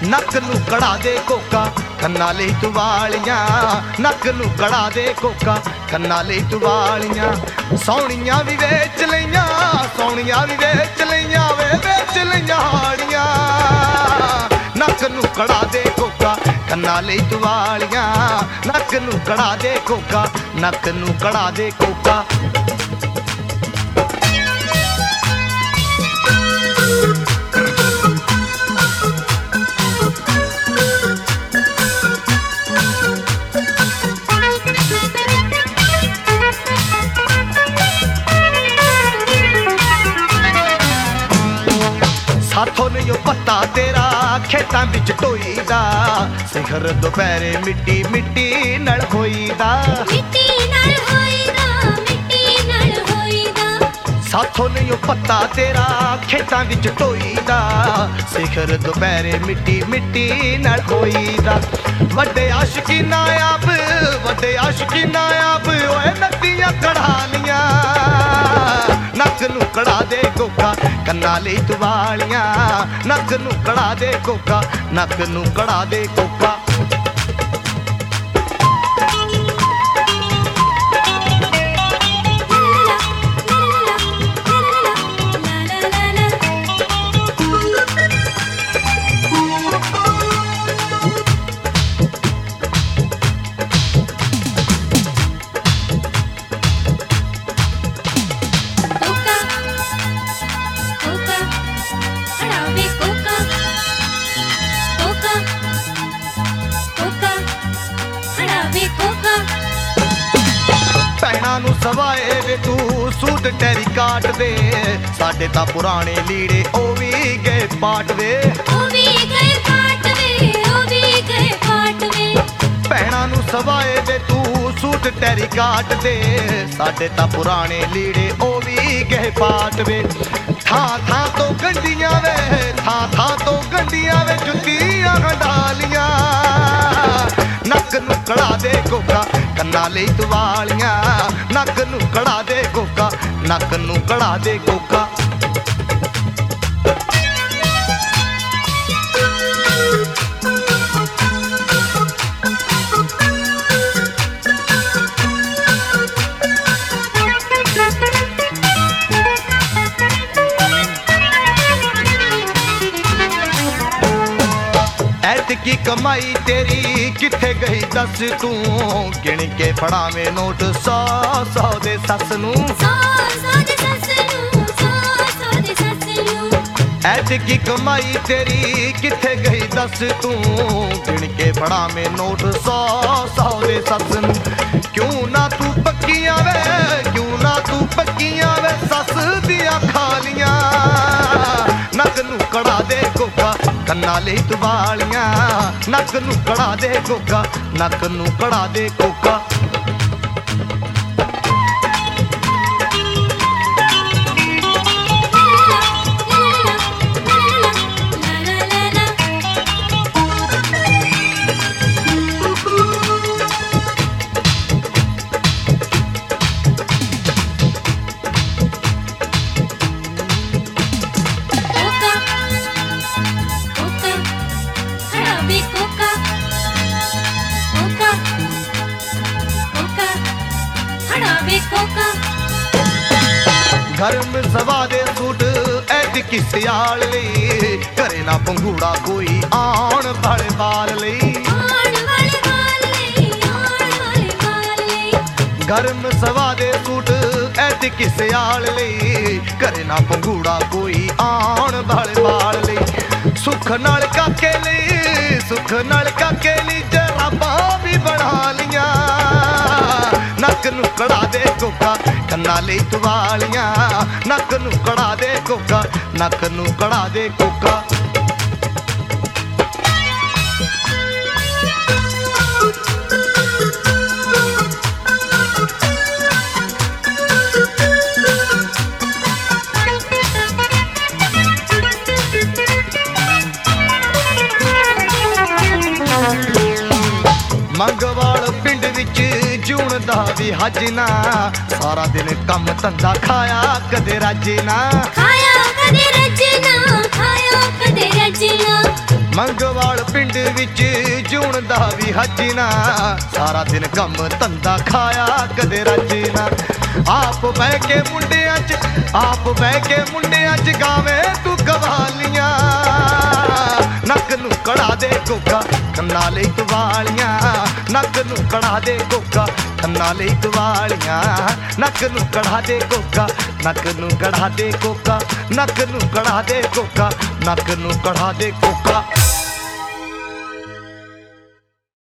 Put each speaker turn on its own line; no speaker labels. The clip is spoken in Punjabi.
ਨੱਕ ਨੂੰ ਕੜਾ ਦੇ ਕੋਕਾ ਕੰਨਾਂ ਲਈ ਤੂੰ ਵਾਲੀਆਂ ਨੱਕ ਨੂੰ ਕੜਾ ਦੇ ਕੋਕਾ ਕੰਨਾਂ ਲਈ ਤੂੰ ਵਾਲੀਆਂ ਸੋਹਣੀਆਂ ਵੀ ਵੇਚ ਲਈਆਂ ਸੋਹਣੀਆਂ ਵੀ ਵੇਚ ਲਈਆਂ ਵੇ ਵੇਚ ਲਈਆਂ ਹਾੜੀਆਂ ਨੱਕ ਨੂੰ ਕੜਾ ਦੇ ਕੋਕਾ ਕੰਨਾਂ ਲਈ ਤੂੰ ਵਾਲੀਆਂ ਨੱਕ ਨੂੰ ਕੜਾ ਦੇ ਕੋਕਾ ਨੱਕ ਨੂੰ ਕੜਾ ਦੇ ਕੋਕਾ ਸਾਥੋਂ ਨਹੀਂ ਉਹ ਪੱਤਾ ਤੇਰਾ ਖੇਤਾਂ ਵਿੱਚ ਢੋਈਦਾ ਸਿਖਰ ਦੁਪਹਿਰੇ ਮਿੱਟੀ ਮਿੱਟੀ ਨਾਲ ਹੋਈਦਾ
ਮਿੱਟੀ ਨਾਲ ਹੋਈਦਾ ਮਿੱਟੀ ਨਾਲ ਹੋਈਦਾ
ਸਾਥੋਂ ਨਹੀਂ ਉਹ ਪੱਤਾ ਤੇਰਾ ਖੇਤਾਂ ਵਿੱਚ ਢੋਈਦਾ ਸਿਖਰ ਦੁਪਹਿਰੇ ਮਿੱਟੀ ਮਿੱਟੀ ਨਾਲ ਹੋਈਦਾ ਵੱਡੇ ਆਸ਼ਕੀਨਾ ਆਪ ਓਏ ਨੱਤੀਆਂ ਕੜਾਲੀਆਂ ਨੱਕ ਨੂੰ ਕੜਾ ਦੇ ਕੋਕਾ ਕੰਨਾਂ ਲਈ ਤੂੰ ਵਾਲੀਆਂ ਨੱਕ ਨੂੰ ਕੜਾ ਦੇ ਕੋਕਾ ਨੱਕ ਨੂੰ ਕੜਾ ਦੇ ਕੋਕਾ ਭੈਣਾਂ ਨੂੰ ਸਵਾਏ ਵੇ ਤੂੰ ਸੂਟ ਟੈਰੀ ਕਾਟ ਦੇ ਸਾਡੇ ਤਾਂ ਪੁਰਾਣੇ ਲੀੜੇ ਉਹ ਵੀ ਗਏ ਪਾਟ ਵੇ
ਉਹ ਵੀ ਗਏ ਪਾਟ ਵੇ ਉਹ ਵੀ ਗਏ ਪਾਟ ਵੇ
ਭੈਣਾਂ ਨੂੰ ਸਵਾਏ ਵੇ ਤੂੰ ਸੂਟ ਟੈਰੀ ਕਾਟ ਦੇ ਸਾਡੇ ਤਾਂ ਪੁਰਾਣੇ ਲੀੜੇ ਉਹ ਵੀ ਗਏ ਪਾਟ ਵੇ ਥਾਂ ਥਾਂ ਤੋਂ ਗੰਢੀਆਂ ਵੇ ਥਾਂ ਥਾਂ ਤੋਂ ਗੰਢੀਆਂ ਵੇ ਜੁੱਤੀਆਂ ਹੰਡਾਲੀਆਂ ਨੱਕ ਨੂੰ ਕੜਾ ਦੇ ਕੋਕਾ ਕੰਨਾਂ ਲਈ ਤੂੰ ਵਾਲੀਆਂ ਨੱਕ ਨੂੰ ਕੜਾ ਦੇ ਕੋਕਾ ਨੱਕ ਨੂੰ ਕੜਾ ਦੇ ਕੋਕਾ ਐਤਕੀ ਕਮਾਈ ਤੇਰੀ ਕਿੱਥੇ ਗਈ ਦੱਸ ਤੂੰ ਗਿਣ ਕੇ ਫੜਾਵੇਂ ਨੋਟ 100 ਦੇ ਸੱਸ ਨੂੰ
100 ਦੇ ਸੱਸ ਨੂੰ 100 ਦੇ ਸੱਸ ਨੂੰ
ਐਤਕੀ ਕਮਾਈ ਤੇਰੀ ਕਿੱਥੇ ਗਈ ਦੱਸ ਤੂੰ ਗਿਣ ਕੇ ਫੜਾਵੇਂ ਨੋਟ 100 ਦੇ ਸੱਸ ਨੂੰ ਕਿਉਂ ਨਾ ਤੂੰ ਪੱਕੀਆਂ ਵੇ ਕਿਉਂ ਨਾ ਤੂੰ ਪੱਕੀਆਂ ਵੇ ਸੱਸ ਦੀਆਂ ਖਾਲੀਆਂ ਨੱਕ ਨੂੰ ਕੜਾ ਦੇ ਕੋਕਾ ਕੰਨਾਂ ਲਈ ਤੂੰ ਵਾਲੀਆਂ ਨੱਕ ਨੂੰ ਕੜਾ ਦੇ ਕੋਕਾ ਨੱਕ ਨੂੰ ਕੜਾ ਦੇ ਕੋਕਾ ਗਰਮ ਸਵਾ ਦੇ ਸੂਟ ਐਤਕੀ ਸਿਆਲ ਲਈ ਘਰੇ ਨਾ ਪੰਘੂੜਾ ਕੋਈ ਆਉਣ ਵਾਲੇ ਬਾਲ ਲਈ ਗਰਮ ਸਵਾ ਦੇ ਸੂਟ ਐਤਕੀ ਸਿਆਲ ਲਈ ਘਰੇ ਨਾ ਪੰਘੂੜਾ ਕੋਈ ਆਉਣ ਵਾਲੇ ਬਾਲ ਲਈ ਸੁੱਖ ਨਾਲ ਕਾਕੇ ਲਈ ਜਰਾਬਾਂ ਵੀ ਬਣਾ ਲੀਆਂ ਨੱਕ ਨੂੰ ਕੜਾ ਦੇ ਕੋਕਾ ਕੰਨਾਂ ਲਈ ਤੂੰ ਵਾਲੀਆਂ ਨੱਕ ਨੂੰ ਕੜਾ ਦੇ ਕੋਕਾ ਨੱਕ ਨੂੰ ਕੜਾ ਦੇ ਕੋਕਾ ਮੰਗਵਾਲ ਪਿੰਡ ਵਿੱਚ ਜੂਣ ਦਾ ਵੀ ਵੀ ਹੱਜ ਨਾ ਸਾਰਾ ਦਿਨ ਕੰਮ ਧੰਦਾ ਖਾਇਆ ਕਦੇ ਰੱਜ ਨਾ
ਖਾਇਆ ਕਦੇ ਰਜਨਾ ਖਾਇਆ ਕਦੇ ਰਜਨਾ
ਮੰਗਵਾਲ ਪਿੰਡ ਵਿੱਚ ਜੂਣ ਦਾ ਵੀ ਹੱਜ ਨਾ ਸਾਰਾ ਦਿਨ ਕੰਮ ਧੰਦਾ ਖਾਇਆ ਕਦੇ ਰੱਜ ਨਾ ਆਪ ਬਹਿ ਕੇ ਮੁੰਡਿਆਂ 'ਚ ਗਾਵੇਂ ਤੂੰ ਕਵਾਲੀਆਂ ਨੱਕ ਨੂੰ ਕੜਾ ਦੇ ਕੋਕਾ ਕੰਨਾਂ ਲਈ ਕਵਾਲੀਆਂ ਨੱਕ ਨੂੰ ਕੜਾ ਦੇ ਕੋਕਾ ਕੰਨਾਂ ਲਈ ਕਵਾਲੀਆਂ ਨੱਕ ਨੂੰ ਕੜਾ ਦੇ ਕੋਕਾ ਨੱਕ ਨੂੰ ਕੜਾ ਦੇ ਕੋਕਾ ਨੱਕ ਨੂੰ ਕੜਾ ਦੇ ਕੋਕਾ ਨੱਕ ਨੂੰ ਕੜਾ ਦੇ ਕੋਕਾ